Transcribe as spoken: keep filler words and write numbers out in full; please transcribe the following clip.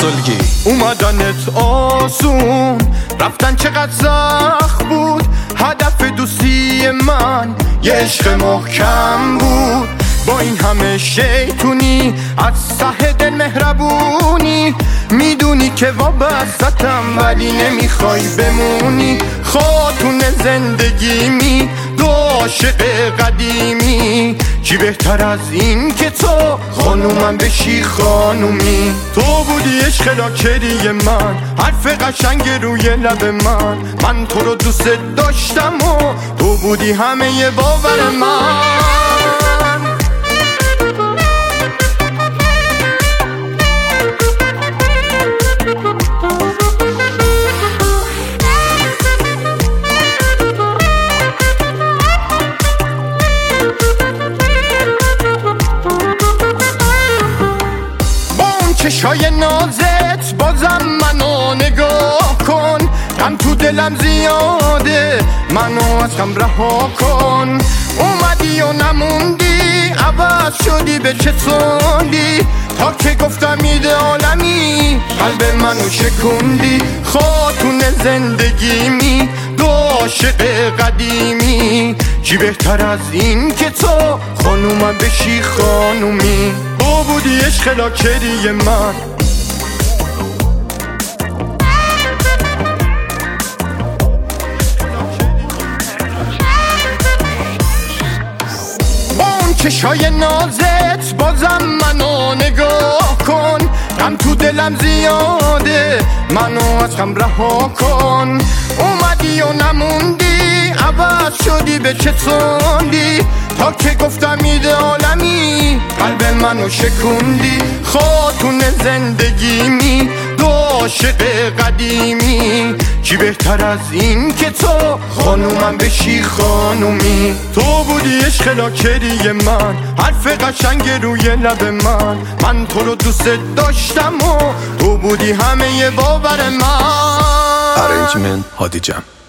رسولگی. اومدنت آسون، رفتن چقدر سخت بود. هدف دوستی من یه عشق محکم بود. با این همه شیطونی از ته دل مهربونی، میدونی که وابستم ولی نمیخوای بمونی. خاتون زندگیمی، دو عاشق قدیمی، چی بهتر از این که تو خانومم بشی خانومی. تو بودی عشق لاکری من، حرف قشنگ روی لب من. من تو رو دوست داشتم و تو بودی همه باور من. چشای نازت بازم منو نگاه کن. غم تو دلم زیاده، منو از غم رها کن. اومدی و نموندی، عوض شدی به چسوندی. تا که گفتم ایده عالمی، قلب منو شکوندی. خاتون زندگیمی، دو عاشق قدیمی، چی بهتر از این که تو خانومم بشی خانومی. تو بودی عشق لاکری من، با اون چشای نازت بازم منو نگاه کن. غم تو دلم زیاده، منو از غم رها کن. اومدی و نموندی، عوض شدی به چسوندی. تا که گفتم ایده عالمی، قلب منو شکوندی. خاتون زندگیمی، دو عاشق قدیمی، چی بهتر از این که تو خانومم بشی خانومی. تو بودی عشق لاکری من، حرف قشنگ روی لب من. من تو رو دوست داشتم و تو بودی همه باور من. ارنجمنت هادی جان.